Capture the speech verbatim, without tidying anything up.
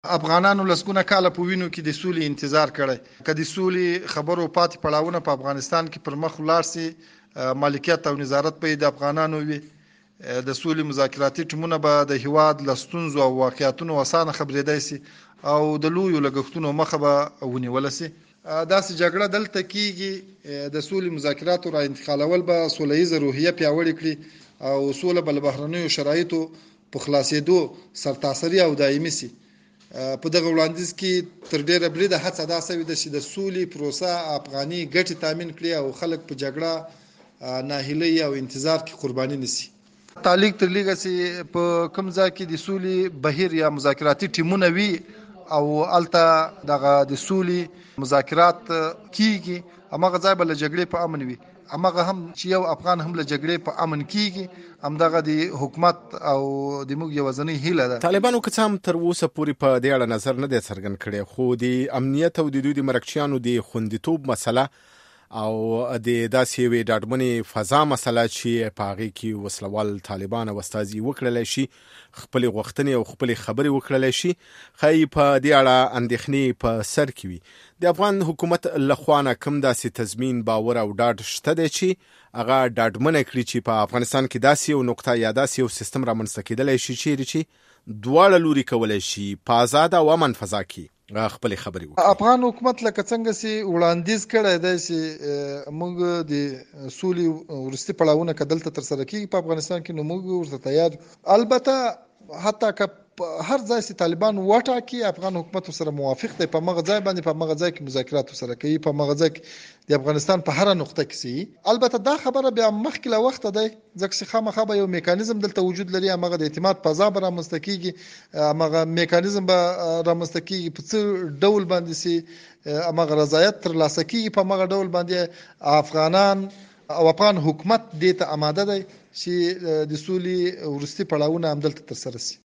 افغانانو لسګونه کاله په وینو کې د سولې انتظار کړی که د سولې خبرو پاتې پړاوونه په افغانستان کې پر مخ ولاړ سي مالکیت او نظارت به د افغانانو وي د سولې مذاکراتي ټیمونه به د هیواد له ستونزو او واقعیتونو اسانه خبرېدای سي او د لویو لګښتونو مخه به ونیول سي. داسې جګړه دلته کېږي د سولې مذاکراتو را انتقالول به سوله ییزه روحیه پیاوړې کړي او سوله به له بهرنیو شرایطو په خلاصېدو سرتاسري او دایمي سي. په دغه وړاندیز کې تر ډیره بریده هڅه دا سوې ده چې د سولې پروسه افغاني ګټې تامین کړي او خلک په جګړه ناهیلۍ او انتظار کې قرباني نشي. تعلیق تر لیګه سي په کوم ځای کې د سولې بهیر یا مذاکراتي ټیمونه وي او الته دغه د سولې مذاکرات کیږي همغه ځای به له جګړې په امن وي. همغه هم چې یو افغان هم له جګړې په امن کیږي همدغه د حکومت او د موږ یوازینۍ هیله ده. طالبانو که څه هم تر اوسه پورې په دې اړه نظر نه دی څرګند کړی، خو د امنیت او د دوی د مرکچیانو د خوندیتوب مسله او د داسې یوې ډاډمنې فضا مسله چې په هغې کې وسلوال طالبان او استازي وکړلی شي خپلې غوښتنې او خپلې خبرې وکړلی شي ښایي په دې اړه اندېښنې په سر کې وي. د افغان حکومت لخوا نه کوم داسې تضمین باور او ډاډ شته دی چې هغه ډاډمنه کړي چې په افغانستان کې داسې یو نقطه یا داسې یو سیستم رامنځته کېدلی شي چیرې چې دواړه لوري کولی شي په ازاده او امن فضا کې خپلې خبرې وکړي. افغان حکومت لکه څنګه سي وړاندیز کړی دی چې موږ د سولې وروستي پړاوونه که دلته ترسره کېږي په افغانستان کې نو موږ ورته تیار. البته حتی که هر ځای چې طالبان وټاکي افغان حکومت سره موافق دی په مغه ځای باندې په مغه ځای کې مذاکرات سره کوي په مغه ځای کې د افغانستان په هر نقطه کې سي. البته دا خبره بیا مخکې له وخته دی ځکه چې خامخا به یو میکانیزم دلته وجود لري هغه د اعتماد فضا به رامنځته کیږي هغه میکانیزم به رامنځته کیږي په څه ډول باندې سي هغه رضایت ترلاسه کیږي په هغه ډول باندې افغانان او افغان حکومت دې ته آماده دی چې د سولې وروستي پړاوونه هم دلته ترسره سي.